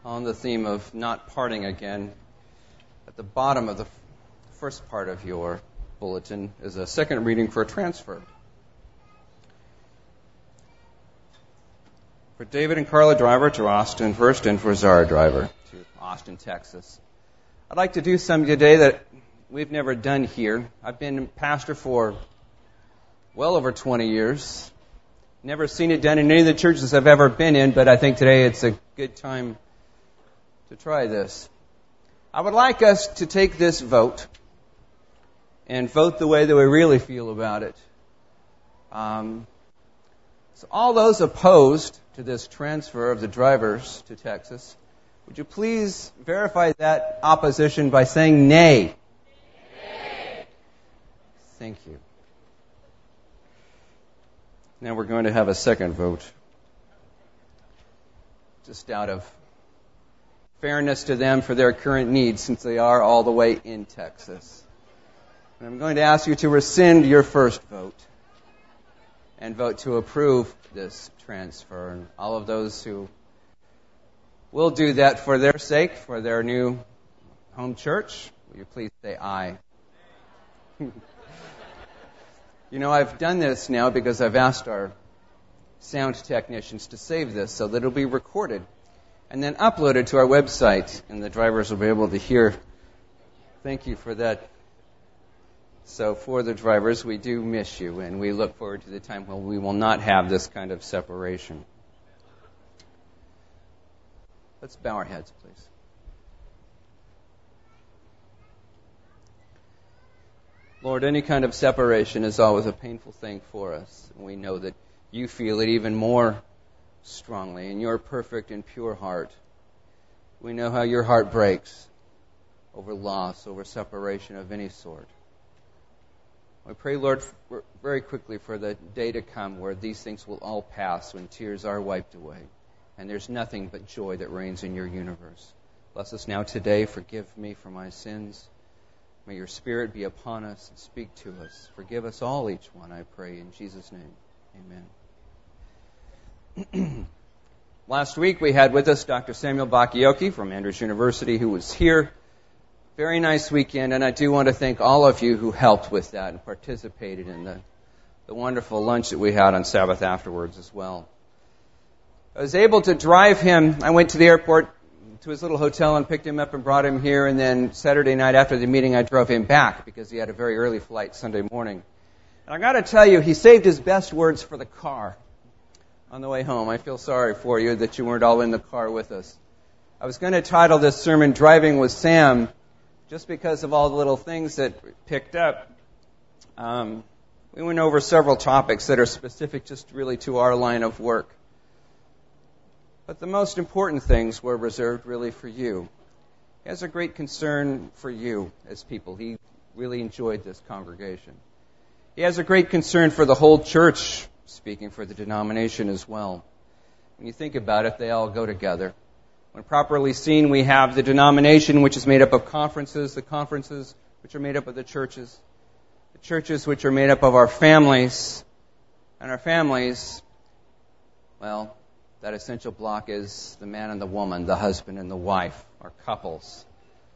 on the theme of not parting again. At the bottom of the first part of your bulletin is a second reading for a transfer. For David and Carla Driver to Austin first, and for Zara Driver to Austin, Texas. I'd like to do something today that we've never done here. I've been pastor for well over 20 years. Never seen it done in any of the churches I've ever been in, but I think today it's a good time to try this. I would like us to take this vote and vote the way that we really feel about it. So all those opposed to this transfer of the drivers to Texas, would you please verify that opposition by saying nay? Nay. Thank you. Now we're going to have a second vote. Just out of fairness to them for their current needs, since they are all the way in Texas. And I'm going to ask you to rescind your first vote and vote to approve this transfer. And all of those who will do that for their sake, for their new home church, will you please say aye? You know, I've done this now because I've asked our sound technicians to save this so that it'll be recorded and then uploaded to our website, and the drivers will be able to hear. Thank you for that. So for the drivers, we do miss you, and we look forward to the time when we will not have this kind of separation. Let's bow our heads, please. Lord, any kind of separation is always a painful thing for us. And we know that you feel it even more strongly in your perfect and pure heart. We know how your heart breaks over loss, over separation of any sort. We pray, Lord, very quickly for the day to come where these things will all pass, when tears are wiped away, and there's nothing but joy that reigns in your universe. Bless us now today. Forgive me for my sins. May your Spirit be upon us and speak to us. Forgive us all, each one, I pray, in Jesus' name. Amen. Last week we had with us Dr. Samuel Bakioki from Andrews University, who was here. Very nice weekend, and I do want to thank all of you who helped with that and participated in the wonderful lunch that we had on Sabbath afterwards as well. I was able to drive him. I went to the airport to his little hotel and picked him up and brought him here, and then Saturday night after the meeting I drove him back because he had a very early flight Sunday morning. And I got to tell you, he saved his best words for the car on the way home. I feel sorry for you that you weren't all in the car with us. I was going to title this sermon Driving with Sam, just because of all the little things that picked up. We went over several topics that are specific just really to our line of work. But the most important things were reserved really for you. He has a great concern for you as people. He really enjoyed this congregation. He has a great concern for the whole church, speaking for the denomination as well. When you think about it, they all go together. When properly seen, we have the denomination, which is made up of conferences, the conferences which are made up of the churches which are made up of our families, and our families, well, that essential block is the man and the woman, the husband and the wife, our couples.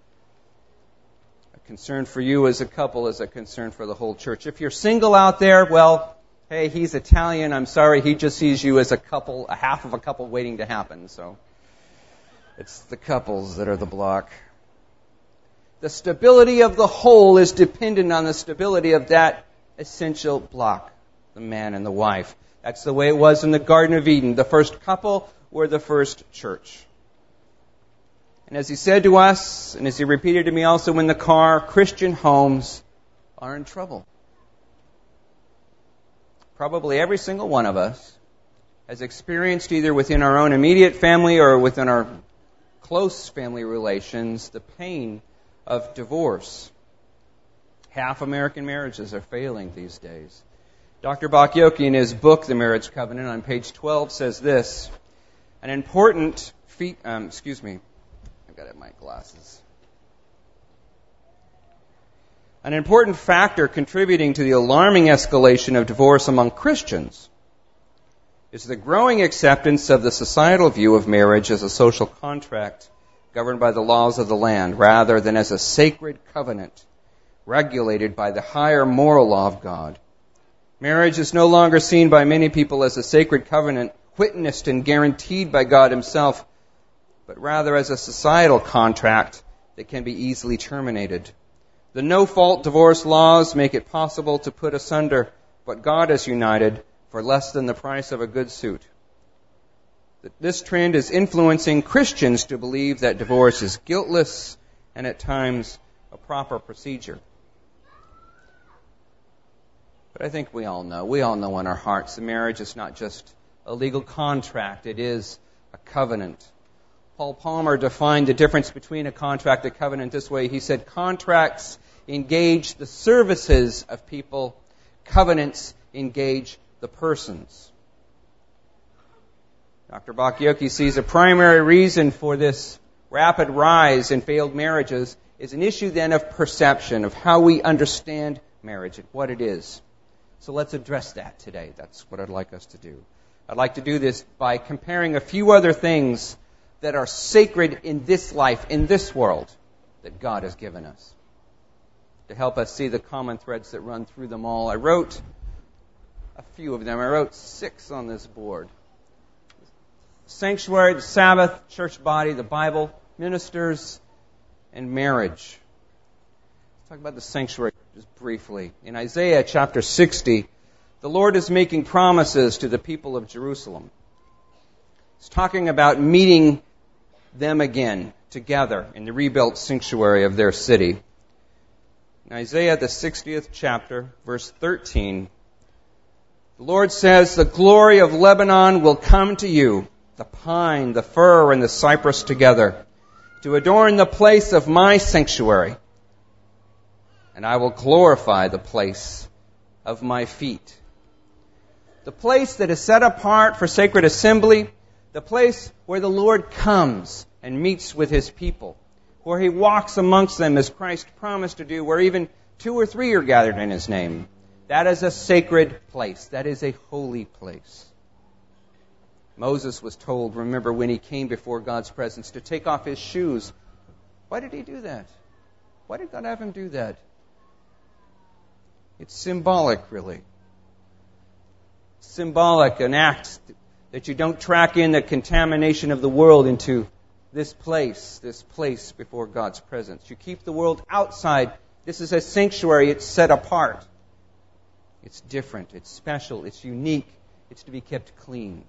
A concern for you as a couple is a concern for the whole church. If you're single out there, well, hey, he's Italian. I'm sorry, he just sees you as a couple, a half of a couple waiting to happen. So it's the couples that are the block. The stability of the whole is dependent on the stability of that essential block, the man and the wife. That's the way it was in the Garden of Eden. The first couple were the first church. And as he said to us, and as he repeated to me also in the car, Christian homes are in trouble. Probably every single one of us has experienced, either within our own immediate family or within our close family relations, the pain of divorce. Half American marriages are failing these days. Dr. Bakioki, in his book, The Marriage Covenant, on page 12, says this: an important I've got to have my glasses. An important factor contributing to the alarming escalation of divorce among Christians is the growing acceptance of the societal view of marriage as a social contract governed by the laws of the land, rather than as a sacred covenant regulated by the higher moral law of God. Marriage is no longer seen by many people as a sacred covenant witnessed and guaranteed by God Himself, but rather as a societal contract that can be easily terminated. The no-fault divorce laws make it possible to put asunder what God has united for less than the price of a good suit. This trend is influencing Christians to believe that divorce is guiltless and at times a proper procedure. But I think we all know in our hearts that marriage is not just a legal contract, it is a covenant. Paul Palmer defined the difference between a contract and a covenant this way. He said, contracts engage the services of people, covenants engage the persons. Dr. Bachiochi sees a primary reason for this rapid rise in failed marriages is an issue then of perception, of how we understand marriage and what it is. So let's address that today. That's what I'd like us to do. I'd like to do this by comparing a few other things that are sacred in this life, in this world, that God has given us, to help us see the common threads that run through them all. I wrote a few of them. I wrote 6 on this board. Sanctuary, the Sabbath, church body, the Bible, ministers, and marriage. Let's talk about the sanctuary just briefly. In Isaiah chapter 60, the Lord is making promises to the people of Jerusalem. He's talking about meeting them again together in the rebuilt sanctuary of their city. In Isaiah, the 60th chapter, verse 13, the Lord says, "The glory of Lebanon will come to you, the pine, the fir, and the cypress together, to adorn the place of my sanctuary. And I will glorify the place of my feet." The place that is set apart for sacred assembly, the place where the Lord comes and meets with His people, where He walks amongst them as Christ promised to do, where even 2 or 3 are gathered in His name. That is a sacred place. That is a holy place. Moses was told, remember, when he came before God's presence, to take off his shoes. Why did he do that? Why did God have him do that? It's symbolic, really. Symbolic, an act that you don't track in the contamination of the world into this place before God's presence. You keep the world outside. This is a sanctuary. It's set apart. It's different. It's special. It's unique. It's to be kept clean.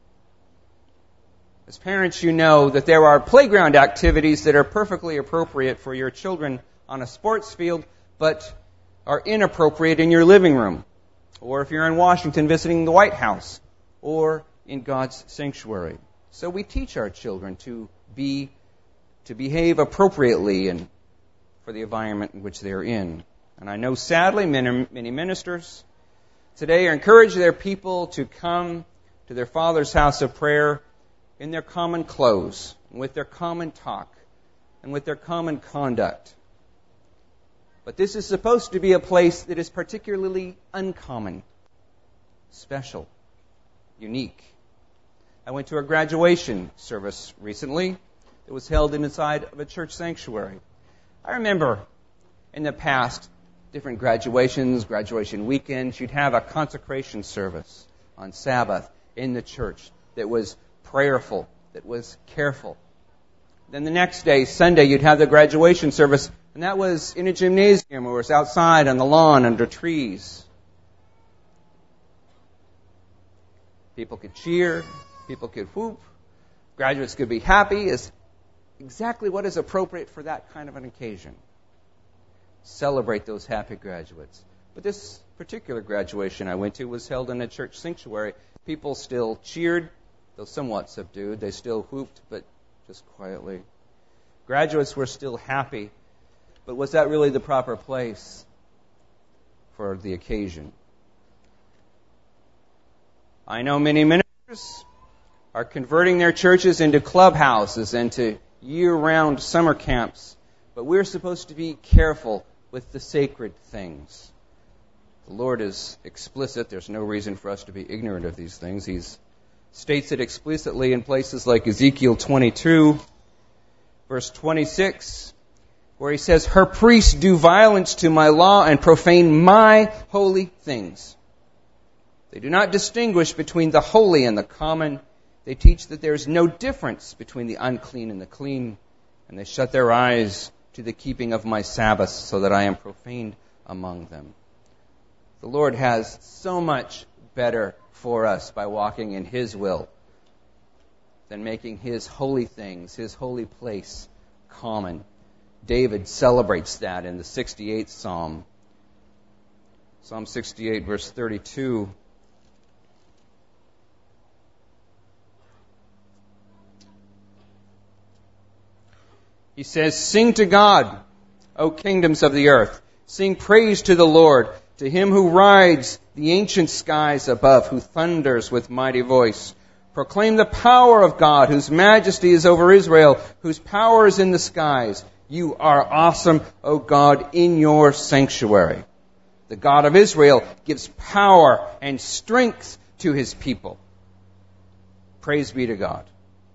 As parents, you know that there are playground activities that are perfectly appropriate for your children on a sports field, but are inappropriate in your living room, or if you're in Washington visiting the White House, or in God's sanctuary. So we teach our children to behave appropriately and for the environment in which they're in. And I know, sadly, many ministers today encourage their people to come to their Father's house of prayer in their common clothes, and with their common talk, and with their common conduct. But this is supposed to be a place that is particularly uncommon, special, unique. I went to a graduation service recently that was held inside of a church sanctuary. I remember in the past, different graduations, graduation weekends, you'd have a consecration service on Sabbath in the church that was prayerful, that was careful. Then the next day, Sunday, you'd have the graduation service, and that was in a gymnasium or it was outside on the lawn under trees. People could cheer, people could whoop, graduates could be happy, is exactly what is appropriate for that kind of an occasion. Celebrate those happy graduates. But this particular graduation I went to was held in a church sanctuary. People still cheered, though somewhat subdued. They still whooped, but just quietly. Graduates were still happy, but was that really the proper place for the occasion? I know many ministers are converting their churches into clubhouses and to year-round summer camps, but we're supposed to be careful with the sacred things. The Lord is explicit. There's no reason for us to be ignorant of these things. He's states it explicitly in places like Ezekiel 22, verse 26, where he says, "Her priests do violence to my law and profane my holy things. They do not distinguish between the holy and the common. They teach that there is no difference between the unclean and the clean, and they shut their eyes to the keeping of my Sabbaths, so that I am profaned among them." The Lord has so much better for us by walking in His will than making His holy things, His holy place, common. David celebrates that in the 68th Psalm. Psalm 68, verse 32. He says, "Sing to God, O kingdoms of the earth. Sing praise to the Lord, to Him who rides the ancient skies above, who thunders with mighty voice. Proclaim the power of God, whose majesty is over Israel, whose power is in the skies. You are awesome, O God, in your sanctuary. The God of Israel gives power and strength to His people." Praise be to God.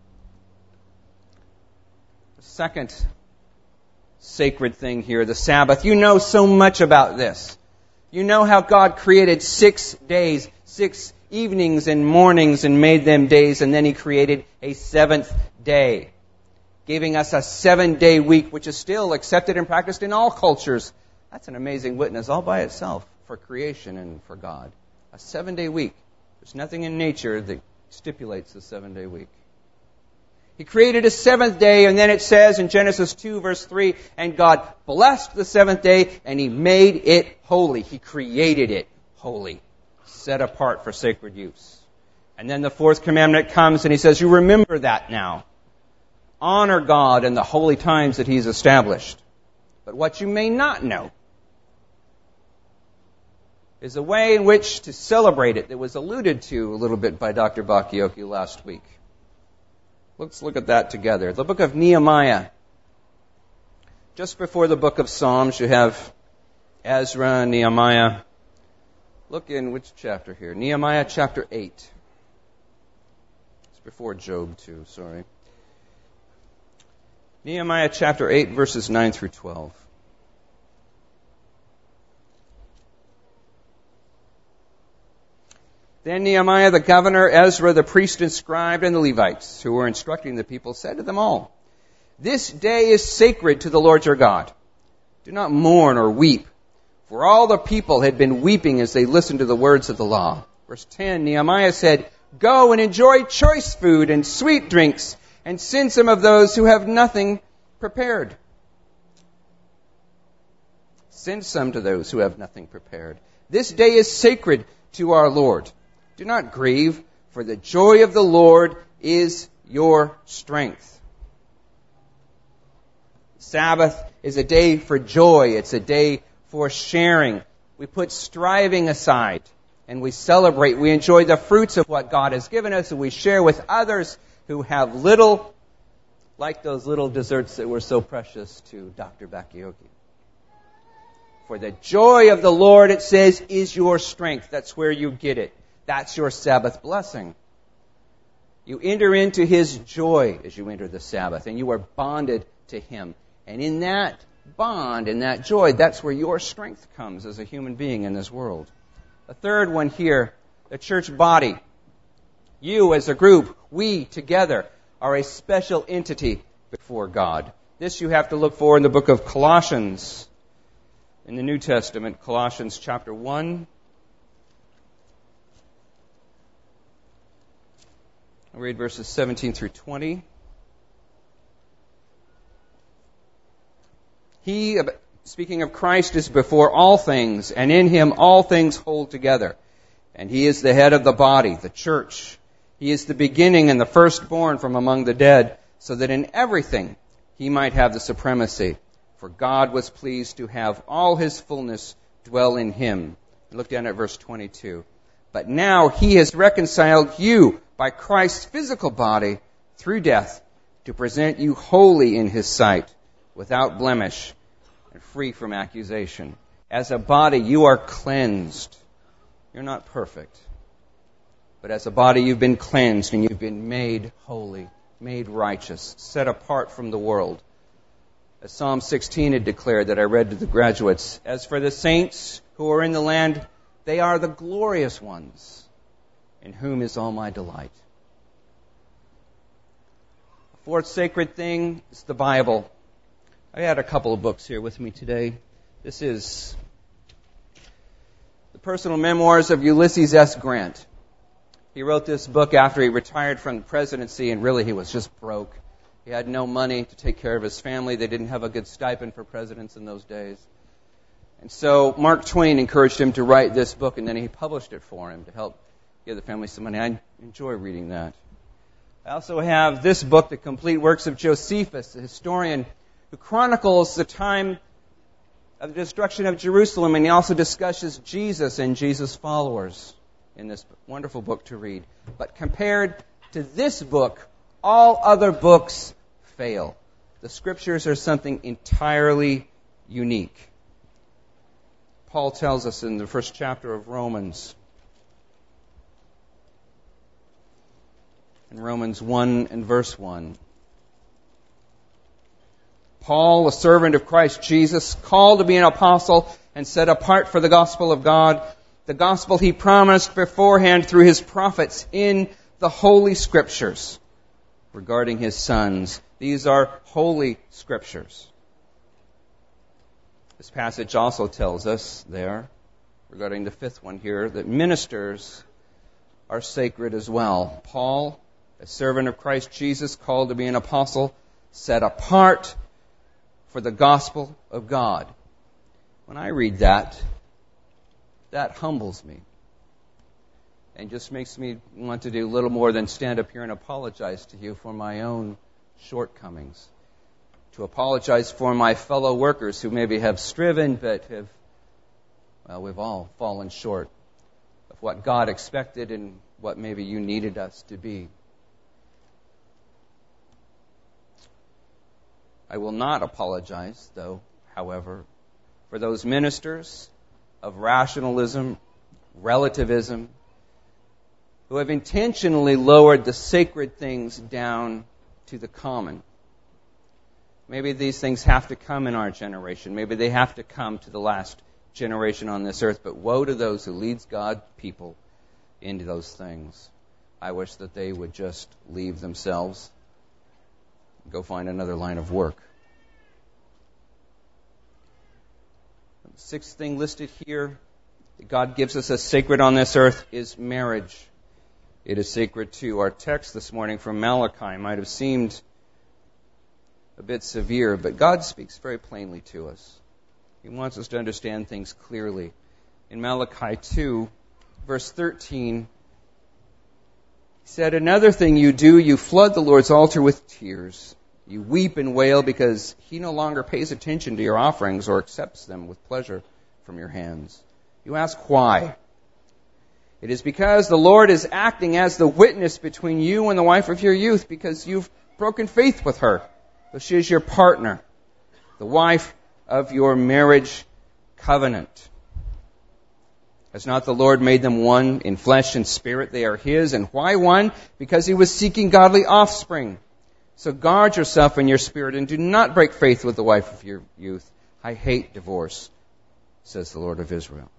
The second sacred thing here, the Sabbath. You know so much about this. You know how God created 6 days, 6 evenings and mornings, and made them days, and then He created a 7th day, giving us a 7-day week, which is still accepted and practiced in all cultures. That's an amazing witness all by itself for creation and for God. A 7-day week. There's nothing in nature that stipulates the 7-day week. He created a 7th day, and then it says in Genesis 2, verse 3, "And God blessed the 7th day, and He made it holy." He created it holy, set apart for sacred use. And then the 4th commandment comes, and He says, "You remember that now. Honor God in the holy times that He's established." But what you may not know is a way in which to celebrate it that was alluded to a little bit by Dr. Bakioki last week. Let's look at that together. The book of Nehemiah. Just before the book of Psalms, you have Ezra, Nehemiah. Look in which chapter here? Nehemiah chapter 8. It's before Job too, sorry. Nehemiah chapter 8, verses 9 through 12. Then Nehemiah the governor, Ezra the priest and scribe, and the Levites, who were instructing the people, said to them all, "This day is sacred to the Lord your God. Do not mourn or weep." For all the people had been weeping as they listened to the words of the law. Verse 10, Nehemiah said, "Go and enjoy choice food and sweet drinks, and send some of those who have nothing prepared." Send some to those who have nothing prepared. This day is sacred to our Lord. Do not grieve, for the joy of the Lord is your strength. Sabbath is a day for joy. It's a day for sharing. We put striving aside and we celebrate. We enjoy the fruits of what God has given us, and we share with others who have little, like those little desserts that were so precious to Dr. Bakioki. For the joy of the Lord, it says, is your strength. That's where you get it. That's your Sabbath blessing. You enter into His joy as you enter the Sabbath, and you are bonded to Him. And in that bond, in that joy, that's where your strength comes as a human being in this world. The third one here, the church body. You as a group, we together, are a special entity before God. This you have to look for in the book of Colossians. In the New Testament, Colossians chapter 1. I'll read verses 17 through 20. He, speaking of Christ, is before all things, and in Him all things hold together. And He is the head of the body, the church. He is the beginning and the firstborn from among the dead, so that in everything He might have the supremacy. For God was pleased to have all His fullness dwell in Him. Look down at verse 22. But now He has reconciled you by Christ's physical body through death to present you holy in His sight, without blemish and free from accusation. As a body, you are cleansed. You're not perfect. But as a body, you've been cleansed and you've been made holy, made righteous, set apart from the world. As Psalm 16 had declared that I read to the graduates, as for the saints who are in the land, they are the glorious ones, in whom is all my delight. The fourth sacred thing is the Bible. I had a couple of books here with me today. This is the personal memoirs of Ulysses S. Grant. He wrote this book after he retired from the presidency, and really he was just broke. He had no money to take care of his family. They didn't have a good stipend for presidents in those days. And so Mark Twain encouraged him to write this book, and then he published it for him to help give the family some money. I enjoy reading that. I also have this book, The Complete Works of Josephus, a historian who chronicles the time of the destruction of Jerusalem, and he also discusses Jesus and Jesus' followers in this wonderful book to read. But compared to this book, all other books fail. The Scriptures are something entirely unique. Paul tells us in the first chapter of Romans, in Romans 1 and verse 1, Paul, a servant of Christ Jesus, called to be an apostle and set apart for the gospel of God, the gospel he promised beforehand through his prophets in the Holy Scriptures regarding his sons. These are Holy Scriptures. This passage also tells us there, regarding the fifth one here, that ministers are sacred as well. Paul, a servant of Christ Jesus, called to be an apostle, set apart for the gospel of God. When I read that humbles me and just makes me want to do little more than stand up here and apologize to you for my own shortcomings. To apologize for my fellow workers who maybe have striven but we've all fallen short of what God expected and what maybe you needed us to be. I will not apologize, though, however, for those ministers of rationalism, relativism, who have intentionally lowered the sacred things down to the common. Maybe these things have to come in our generation. Maybe they have to come to the last generation on this earth. But woe to those who lead God's people into those things. I wish that they would just leave themselves and go find another line of work. The sixth thing listed here that God gives us as sacred on this earth is marriage. It is sacred too. Our text this morning from Malachi might have seemed a bit severe, but God speaks very plainly to us. He wants us to understand things clearly. In Malachi 2, verse 13, he said, "Another thing you do, you flood the Lord's altar with tears. You weep and wail because He no longer pays attention to your offerings or accepts them with pleasure from your hands. You ask why? It is because the Lord is acting as the witness between you and the wife of your youth, because you've broken faith with her. So she is your partner, the wife of your marriage covenant. Has not the Lord made them one in flesh and spirit? They are His. And why one? Because He was seeking godly offspring. So guard yourself in your spirit and do not break faith with the wife of your youth. I hate divorce, says the Lord of Israel."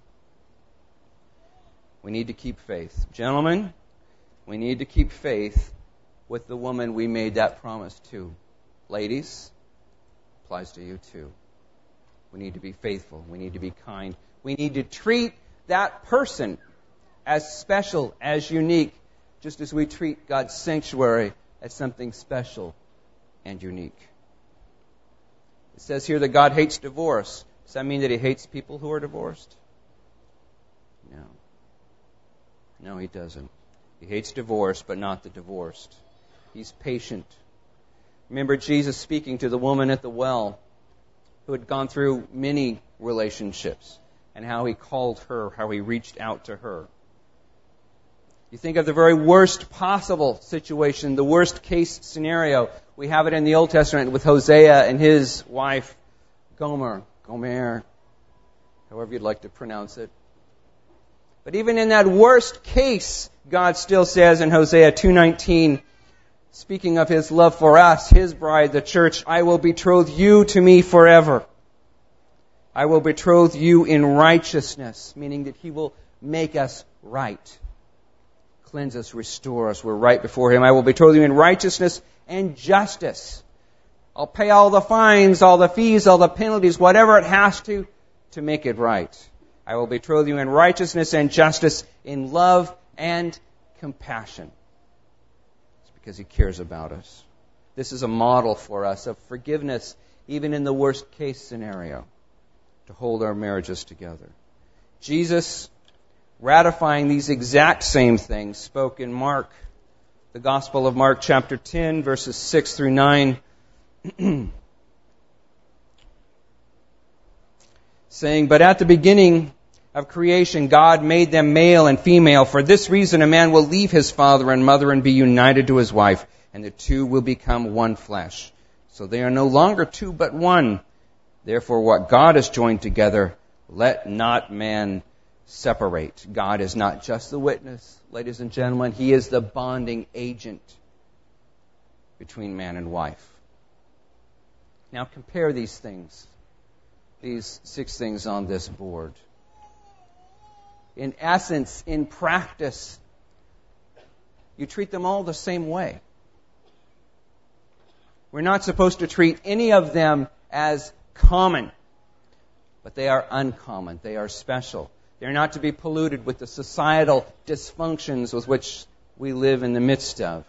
We need to keep faith. Gentlemen, we need to keep faith with the woman we made that promise to. Ladies, applies to you too. We need to be faithful. We need to be kind. We need to treat that person as special, as unique, just as we treat God's sanctuary as something special and unique. It says here that God hates divorce. Does that mean that He hates people who are divorced? No. No, He doesn't. He hates divorce, but not the divorced. He's patient. Remember Jesus speaking to the woman at the well who had gone through many relationships and how He called her, how He reached out to her. You think of the very worst possible situation, the worst case scenario. We have it in the Old Testament with Hosea and his wife, Gomer, however you'd like to pronounce it. But even in that worst case, God still says in Hosea 2:19, speaking of His love for us, His bride, the church, I will betroth you to me forever. I will betroth you in righteousness, meaning that He will make us right. Cleanse us, restore us. We're right before Him. I will betroth you in righteousness and justice. I'll pay all the fines, all the fees, all the penalties, whatever it has to make it right. I will betroth you in righteousness and justice, in love and compassion. It's because He cares about us. This is a model for us of forgiveness, even in the worst case scenario, to hold our marriages together. Jesus, ratifying these exact same things, spoke in Mark, the Gospel of Mark, chapter 10, verses 6 through 9, saying, But at the beginning of creation, God made them male and female. For this reason, a man will leave his father and mother and be united to his wife, and the two will become one flesh. So they are no longer two, but one. Therefore, what God has joined together, let not man separate. God is not just the witness, ladies and gentlemen. He is the bonding agent between man and wife. Now compare these things, these 6 things on this board. In essence, in practice, you treat them all the same way. We're not supposed to treat any of them as common, but they are uncommon. They are special. They're not to be polluted with the societal dysfunctions with which we live in the midst of.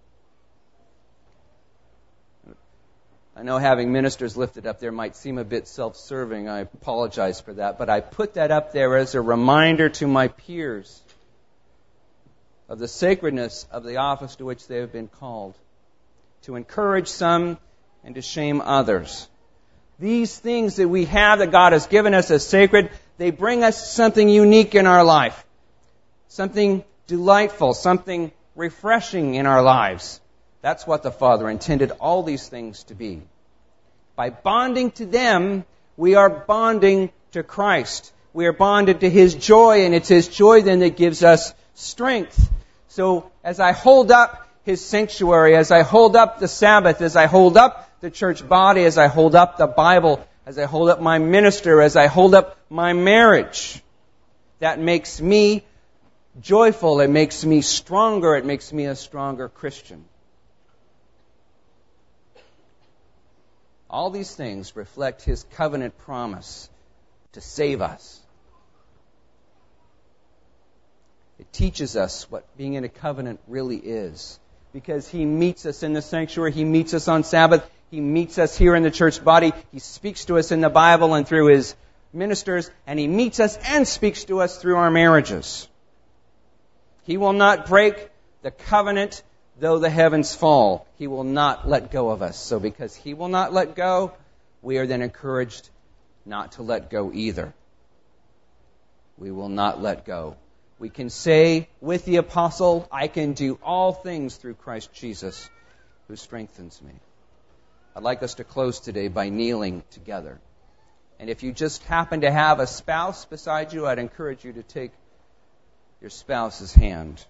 I know having ministers lifted up there might seem a bit self-serving. I apologize for that. But I put that up there as a reminder to my peers of the sacredness of the office to which they have been called, to encourage some and to shame others. These things that we have that God has given us as sacred, they bring us something unique in our life, something delightful, something refreshing in our lives. That's what the Father intended all these things to be. By bonding to them, we are bonding to Christ. We are bonded to His joy, and it's His joy then that gives us strength. So as I hold up His sanctuary, as I hold up the Sabbath, as I hold up the church body, as I hold up the Bible, as I hold up my minister, as I hold up my marriage, that makes me joyful. It makes me stronger. It makes me a stronger Christian. All these things reflect His covenant promise to save us. It teaches us what being in a covenant really is. Because He meets us in the sanctuary, He meets us on Sabbath, He meets us here in the church body, He speaks to us in the Bible and through His ministers, and He meets us and speaks to us through our marriages. He will not break the covenant though the heavens fall. He will not let go of us. So because He will not let go, we are then encouraged not to let go either. We will not let go. We can say with the apostle, I can do all things through Christ Jesus who strengthens me. I'd like us to close today by kneeling together. And if you just happen to have a spouse beside you, I'd encourage you to take your spouse's hand.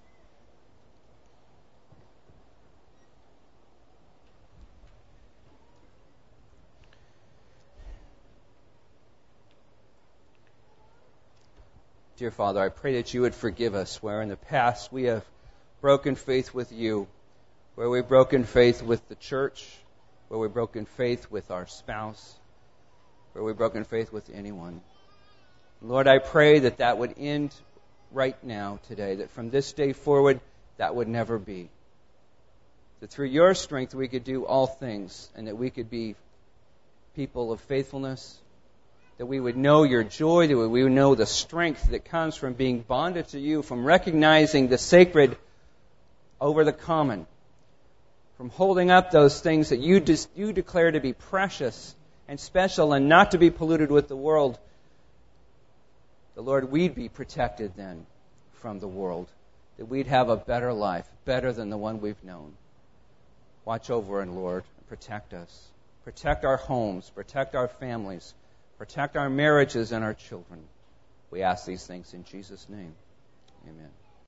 Dear Father, I pray that You would forgive us where in the past we have broken faith with You, where we've broken faith with the church, where we've broken faith with our spouse, where we've broken faith with anyone. Lord, I pray that that would end right now today, that from this day forward that would never be. That through Your strength we could do all things, and that we could be people of faithfulness, that we would know Your joy, that we would know the strength that comes from being bonded to You, from recognizing the sacred over the common, from holding up those things that You declare to be precious and special and not to be polluted with the world. The Lord, we'd be protected then from the world, that we'd have a better life, better than the one we've known. Watch over and Lord, protect us. Protect our homes, protect our families, protect our marriages and our children. We ask these things in Jesus' name. Amen.